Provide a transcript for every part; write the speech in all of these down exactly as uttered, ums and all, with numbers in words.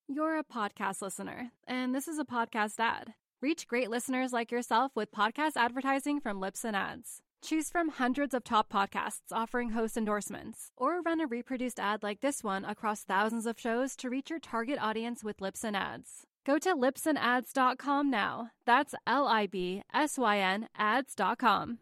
You're a podcast listener, and this is a podcast ad. Reach great listeners like yourself with podcast advertising from Libsyn Ads. Choose from hundreds of top podcasts offering host endorsements, or run a reproduced ad like this one across thousands of shows to reach your target audience with Libsyn Ads. Go to libsyn ads dot com now. That's L I B S Y N ads dot com.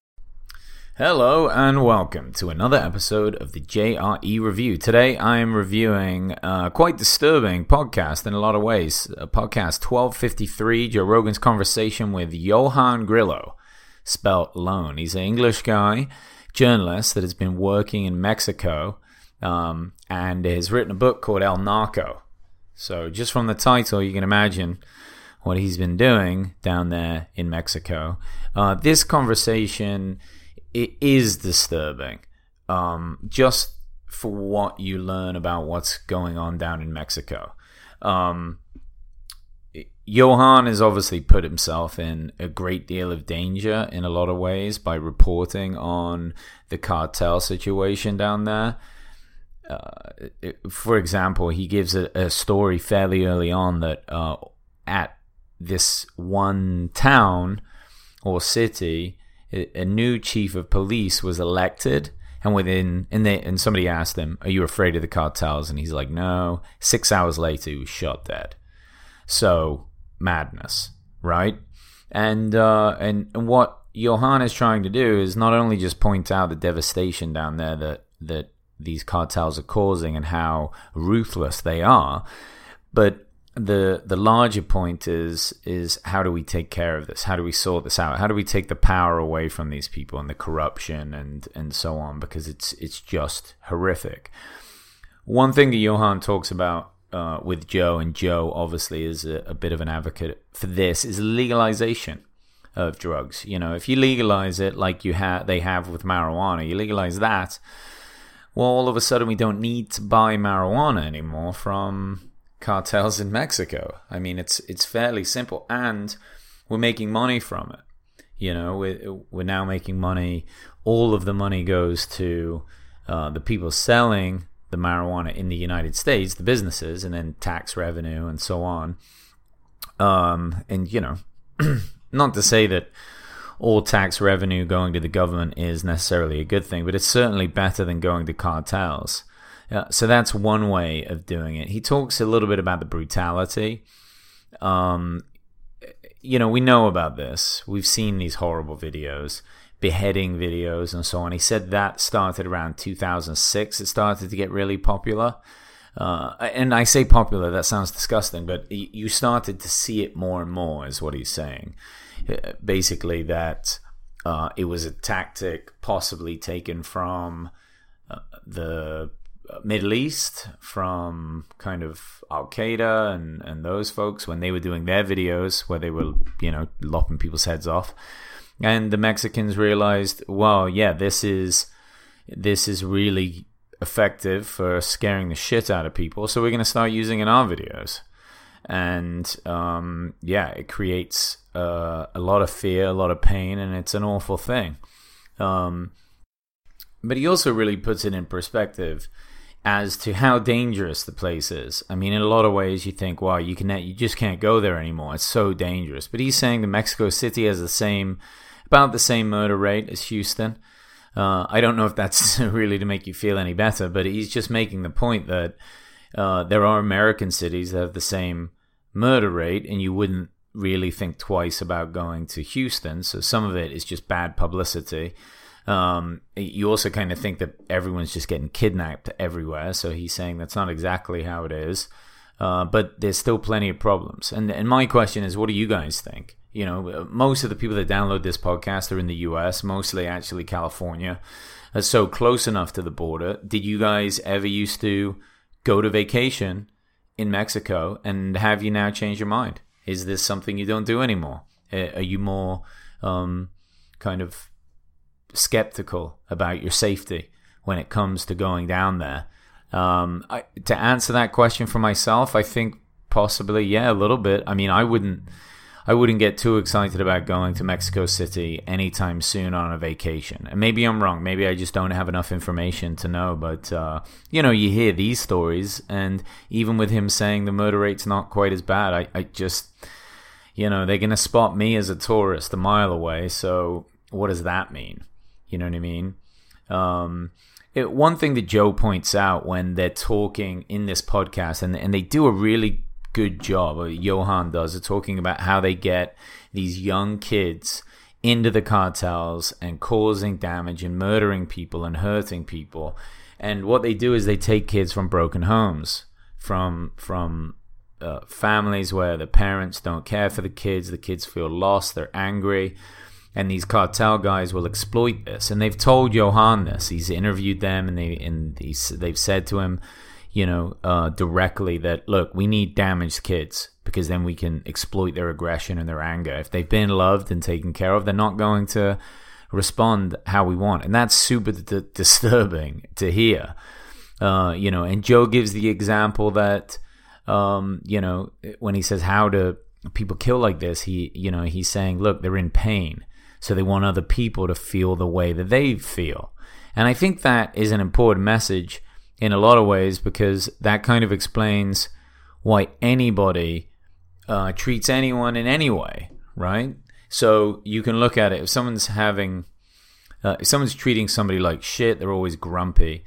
Hello and welcome to another episode of the J R E Review. Today I am reviewing a quite disturbing podcast in a lot of ways. A podcast twelve fifty-three, Joe Rogan's conversation with Johan Grillo, spelt Lone. He's an English guy, journalist that has been working in Mexico um, and has written a book called El Narco. So just from the title, you can imagine what he's been doing down there in Mexico. Uh, this conversation, it is disturbing, um, just for what you learn about what's going on down in Mexico. Um, Johan has obviously put himself in a great deal of danger in a lot of ways by reporting on the cartel situation down there. Uh, for example, he gives a, a story fairly early on that uh, at this one town or city, a, a new chief of police was elected, and within and they and somebody asked him, "Are you afraid of the cartels?" And he's like, "No." Six hours later, he was shot dead. So madness, right? And uh, and and what Johan is trying to do is not only just point out the devastation down there that that these cartels are causing and how ruthless they are, but the the larger point is is how do we take care of this? How do we sort this out? How do we take the power away from these people and the corruption and and so on? Because it's it's just horrific. One thing that Johan talks about uh, with Joe, and Joe obviously is a, a bit of an advocate for this, is legalization of drugs. You know, if you legalize it like you have they have with marijuana, you legalize that. Well, all of a sudden we don't need to buy marijuana anymore from cartels in Mexico. I mean, it's it's fairly simple, and we're making money from it. You know, we're, we're now making money. All of the money goes to uh, the people selling the marijuana in the United States, the businesses, and then tax revenue and so on. Um, and, you know, not to say that all tax revenue going to the government is necessarily a good thing, but it's certainly better than going to cartels. Uh, so that's one way of doing it. He talks a little bit about the brutality. Um, you know, we know about this. We've seen these horrible videos, beheading videos and so on. He said that started around two thousand six. It started to get really popular. Uh, and I say popular, that sounds disgusting, but you started to see it more and more is what he's saying. Basically that uh, it was a tactic possibly taken from uh, the Middle East, from kind of Al-Qaeda and, and those folks when they were doing their videos where they were, you know, lopping people's heads off. And the Mexicans realized, well, yeah, this is this is really effective for scaring the shit out of people, so we're going to start using it in our videos. And um, yeah, it creates uh, a lot of fear, a lot of pain, and it's an awful thing. Um, but he also really puts it in perspective as to how dangerous the place is. I mean, in a lot of ways, you think, wow, you can you just can't go there anymore. It's so dangerous. But he's saying that Mexico City has the same, about the same murder rate as Houston. Uh, I don't know if that's really to make you feel any better, but he's just making the point that uh, there are American cities that have the same murder rate, and you wouldn't really think twice about going to Houston. So some of it is just bad publicity. Um, you also kind of think that everyone's just getting kidnapped everywhere. So he's saying that's not exactly how it is. Uh, but there's still plenty of problems. And and my question is, what do you guys think? You know, most of the people that download this podcast are in the U S, mostly actually California. Uh, so close enough to the border. Did you guys ever used to go to vacation in Mexico, and have you now changed your mind? Is this something you don't do anymore? Uh, are you more um, kind of skeptical about your safety when it comes to going down there? Um, I, to answer that question for myself, I think possibly, yeah, a little bit. I mean, I wouldn't, I wouldn't get too excited about going to Mexico City anytime soon on a vacation. And maybe I'm wrong. Maybe I just don't have enough information to know. But, uh, you know, you hear these stories, and even with him saying the murder rate's not quite as bad, I, I just, you know, they're going to spot me as a tourist a mile away. So what does that mean? You know what I mean? Um, it, one thing that Joe points out when they're talking in this podcast, and, and they do a really good job, or Johan does, of talking about how they get these young kids into the cartels and causing damage and murdering people and hurting people. And what they do is they take kids from broken homes, from from uh, families where the parents don't care for the kids, the kids feel lost, they're angry, and these cartel guys will exploit this. And they've told Johan this. He's interviewed them, and they and he's, they've said to him, you know, uh, directly that, look, we need damaged kids because then we can exploit their aggression and their anger. If they've been loved and taken care of, they're not going to respond how we want. And that's super d- disturbing to hear. Uh, you know, and Joe gives the example that, um, you know, when he says how do people kill like this, he, you know, he's saying, look, they're in pain. So they want other people to feel the way that they feel. And I think that is an important message in a lot of ways, because that kind of explains why anybody uh, treats anyone in any way, right? So you can look at it. If someone's having, uh, if someone's treating somebody like shit, they're always grumpy,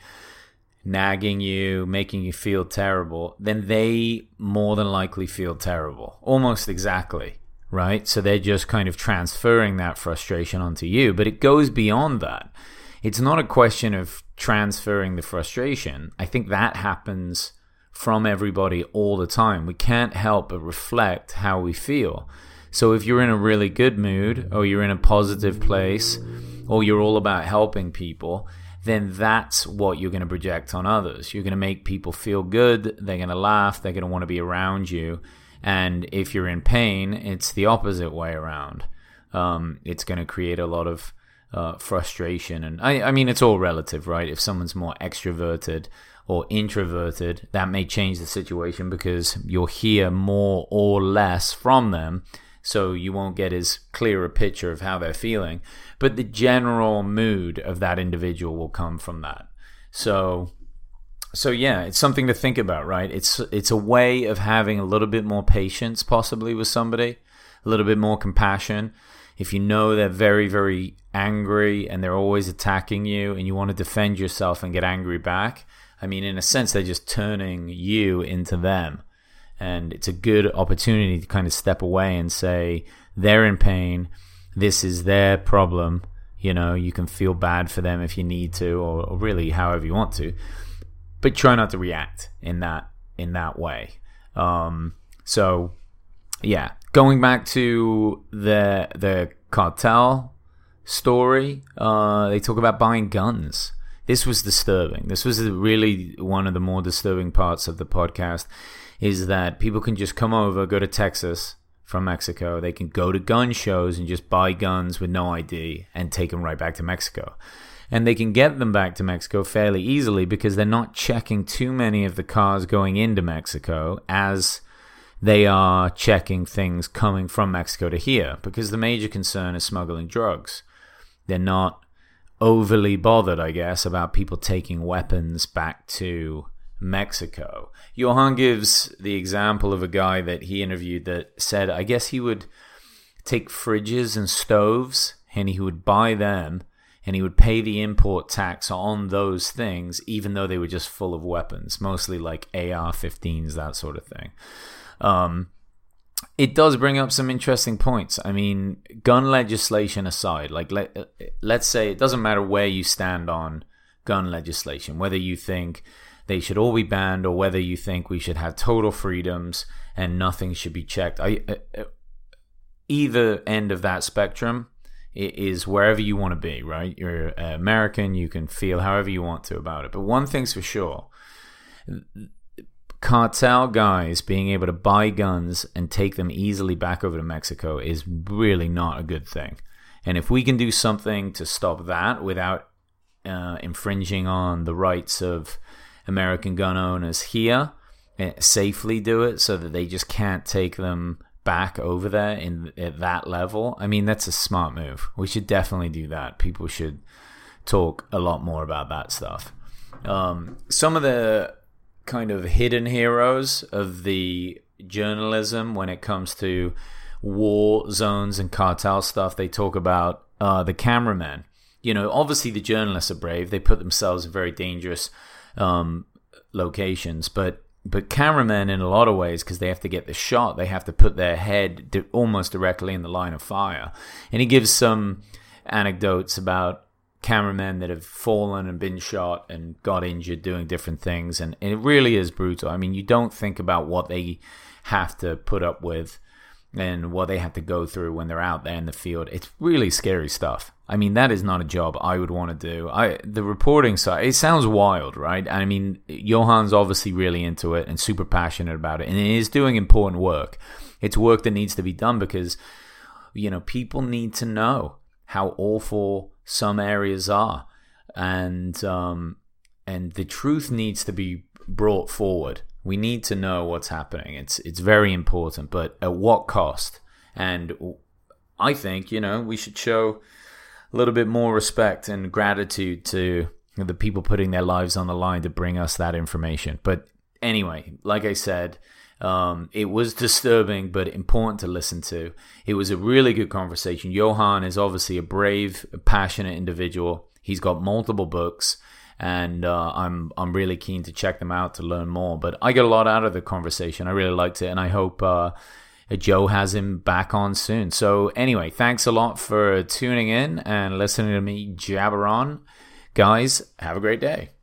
nagging you, making you feel terrible, then they more than likely feel terrible, almost exactly, right? So they're just kind of transferring that frustration onto you. But it goes beyond that. It's not a question of transferring the frustration. I think that happens from everybody all the time. We can't help but reflect how we feel. So if you're in a really good mood, or you're in a positive place, or you're all about helping people, then that's what you're going to project on others. You're going to make people feel good. They're going to laugh. They're going to want to be around you. And if you're in pain, it's the opposite way around. Um, it's going to create a lot of Uh, frustration. And I, I mean, it's all relative, right? If someone's more extroverted or introverted, that may change the situation because you'll hear more or less from them, so you won't get as clear a picture of how they're feeling. But the general mood of that individual will come from that. So, so yeah, it's something to think about, right? It's it's a way of having a little bit more patience, possibly, with somebody, a little bit more compassion. If you know they're very, very angry and they're always attacking you, and you want to defend yourself and get angry back, I mean, in a sense, they're just turning you into them. And it's a good opportunity to kind of step away and say, they're in pain. This is their problem. You know, you can feel bad for them if you need to, or, or really however you want to. But try not to react in that in that way. Um, so, yeah. Going back to the the cartel story, uh, they talk about buying guns. This was disturbing. This was really one of the more disturbing parts of the podcast, is that people can just come over, go to Texas from Mexico. They can go to gun shows and just buy guns with no I D and take them right back to Mexico. And they can get them back to Mexico fairly easily because they're not checking too many of the cars going into Mexico as they are checking things coming from Mexico to here, because the major concern is smuggling drugs. They're not overly bothered, I guess, about people taking weapons back to Mexico. Johan gives the example of a guy that he interviewed that said, I guess he would take fridges and stoves and he would buy them and he would pay the import tax on those things, even though they were just full of weapons, mostly like A R fifteens, that sort of thing. Um, it does bring up some interesting points. I mean, gun legislation aside, like let, let's say it doesn't matter where you stand on gun legislation, whether you think they should all be banned or whether you think we should have total freedoms and nothing should be checked. I, uh, either end of that spectrum is wherever you want to be, right? You're American, you can feel however you want to about it. But one thing's for sure, cartel guys being able to buy guns and take them easily back over to Mexico is really not a good thing. And if we can do something to stop that without uh, infringing on the rights of American gun owners here, safely do it so that they just can't take them back over there in at that level, I mean, that's a smart move. We should definitely do that. People should talk a lot more about that stuff. Um, some of the kind of hidden heroes of the journalism when it comes to war zones and cartel stuff, they talk about uh, the cameramen. You know, obviously the journalists are brave. They put themselves in very dangerous um, locations, but But cameramen, in a lot of ways, because they have to get the shot, they have to put their head di- almost directly in the line of fire. And he gives some anecdotes about cameramen that have fallen and been shot and got injured doing different things. And, and it really is brutal. I mean, you don't think about what they have to put up with and what they have to go through when they're out there in the field. It's really scary stuff. I mean, that is not a job I would want to do. I the reporting side, it sounds wild, right? I mean, Johan's obviously really into it and super passionate about it, and he is doing important work. It's work that needs to be done because, you know, people need to know how awful some areas are, and um, and the truth needs to be brought forward. We need to know what's happening. It's it's very important, but at what cost? And I think, you know, we should show a little bit more respect and gratitude to the people putting their lives on the line to bring us that information. But anyway, like I said, um, it was disturbing, but important to listen to. It was a really good conversation. Johan is obviously a brave, passionate individual. He's got multiple books, and uh, I'm I'm really keen to check them out to learn more. But I got a lot out of the conversation. I really liked it, and I hope uh, Joe has him back on soon. So anyway, thanks a lot for tuning in and listening to me jabber on. Guys, have a great day.